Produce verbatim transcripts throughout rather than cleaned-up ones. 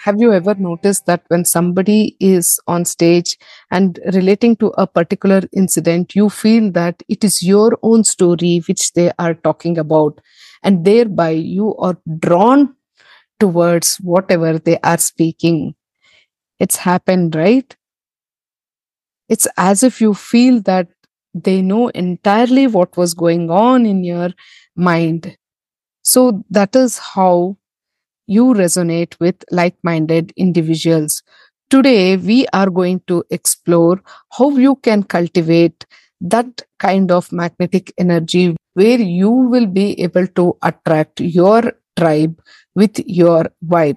Have you ever noticed that when somebody is on stage and relating to a particular incident, you feel that it is your own story which they are talking about, and thereby you are drawn towards whatever they are speaking? It's happened, right? It's as if you feel that they know entirely what was going on in your mind. So that is how you resonate with like minded individuals. Today, we are going to explore how you can cultivate that kind of magnetic energy where you will be able to attract your tribe with your vibe.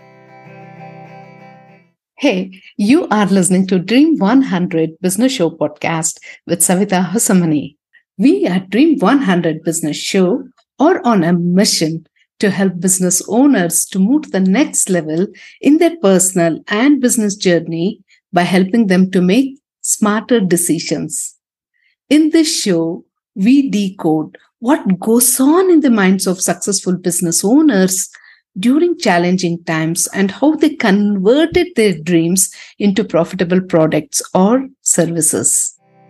Hey, you are listening to Dream one hundred Business Show podcast with Savita Hosamani. We at Dream one hundred Business Show are on a mission to help business owners to move to the next level in their personal and business journey by helping them to make smarter decisions. In this show, we decode what goes on in the minds of successful business owners during challenging times and how they converted their dreams into profitable products or services.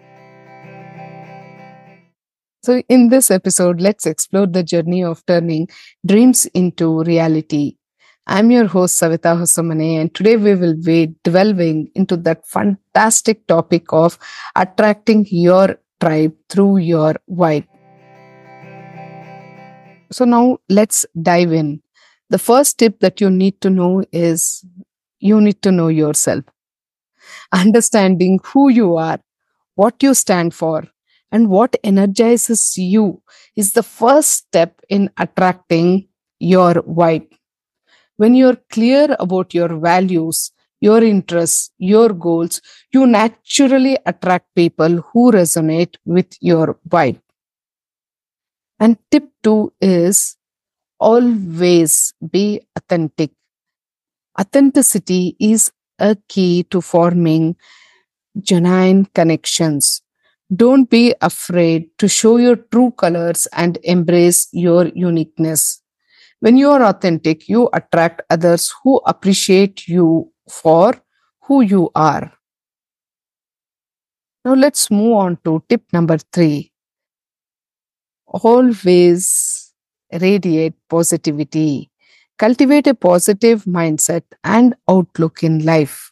So, in this episode, let's explore the journey of turning dreams into reality. I'm your host, Savita Hosamane, and today we will be delving into that fantastic topic of attracting your tribe through your vibe. So, now let's dive in. The first tip that you need to know is you need to know yourself. Understanding who you are, what you stand for, and what energizes you is the first step in attracting your vibe. When you're clear about your values, your interests, your goals, you naturally attract people who resonate with your vibe. And tip two is always be authentic. Authenticity is a key to forming genuine connections. Don't be afraid to show your true colors and embrace your uniqueness. When you are authentic, you attract others who appreciate you for who you are. Now let's move on to tip number three. Always radiate positivity. Cultivate a positive mindset and outlook in life.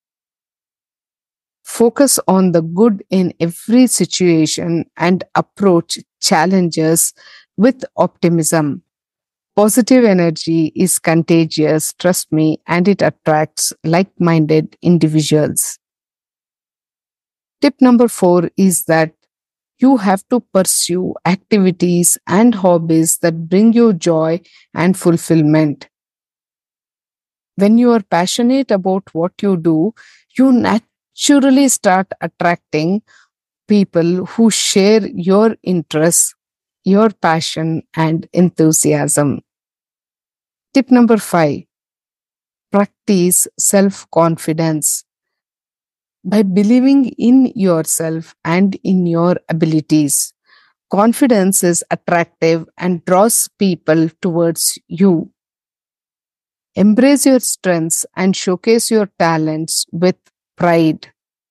Focus on the good in every situation and approach challenges with optimism. Positive energy is contagious, trust me, and it attracts like minded individuals. Tip number four is that you have to pursue activities and hobbies that bring you joy and fulfillment. When you are passionate about what you do, you naturally start attracting people who share your interests, your passion, and enthusiasm. Tip number five, practice self confidence. By believing in yourself and in your abilities, confidence is attractive and draws people towards you. Embrace your strengths and showcase your talents with pride.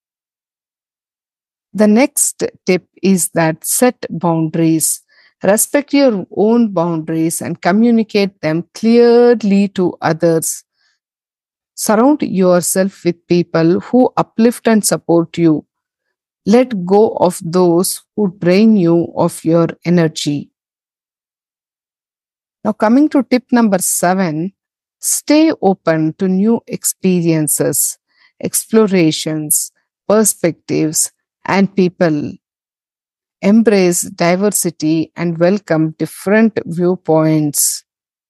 The next tip is that set boundaries. Respect your own boundaries and communicate them clearly to others. Surround yourself with people who uplift and support you. Let go of those who drain you of your energy. Now, coming to tip number seven, stay open to new experiences, explorations, perspectives, and people. Embrace diversity and welcome different viewpoints.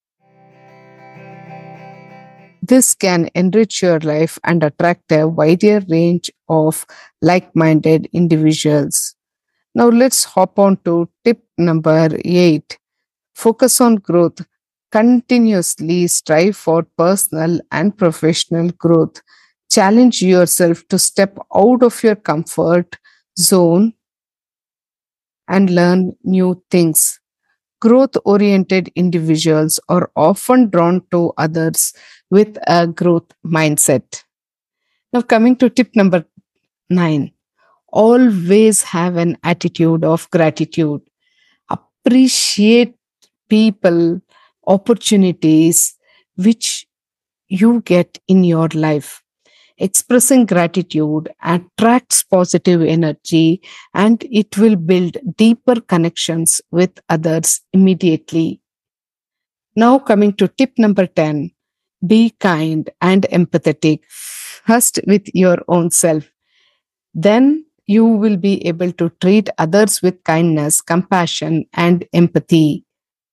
This can enrich your life and attract a wider range of like minded individuals. Now, let's hop on to tip number eight. Focus on growth. Continuously strive for personal and professional growth. Challenge yourself to step out of your comfort zone and learn new things. growth oriented individuals are often drawn to others with a growth mindset. Now, coming to tip number nine, always have an attitude of gratitude. Appreciate people, opportunities which you get in your life. Expressing gratitude attracts positive energy and it will build deeper connections with others immediately. Now, coming to tip number ten, be kind and empathetic. First, with your own self. Then you will be able to treat others with kindness, compassion, and empathy.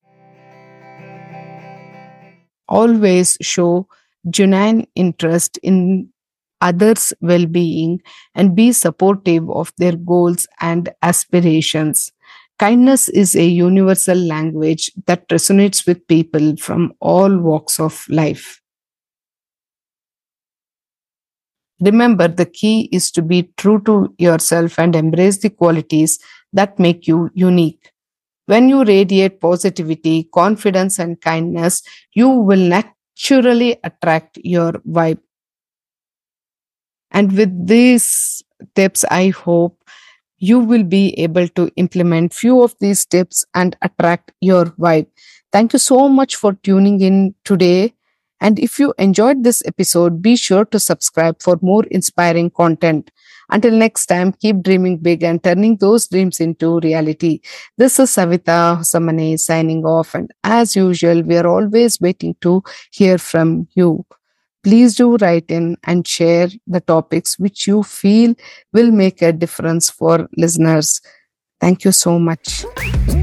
Always show genuine interest in others' well being and be supportive of their goals and aspirations. Kindness is a universal language that resonates with people from all walks of life. Remember, the key is to be true to yourself and embrace the qualities that make you unique. When you radiate positivity, confidence, and kindness, you will naturally attract your vibe. And with these tips, I hope you will be able to implement few of these tips and attract your vibe. Thank you so much for tuning in today. And if you enjoyed this episode, be sure to subscribe for more inspiring content. Until next time, keep dreaming big and turning those dreams into reality. This is Savita Samane signing off. And as usual, we are always waiting to hear from you. Please do write in and share the topics which you feel will make a difference for listeners. Thank you so much.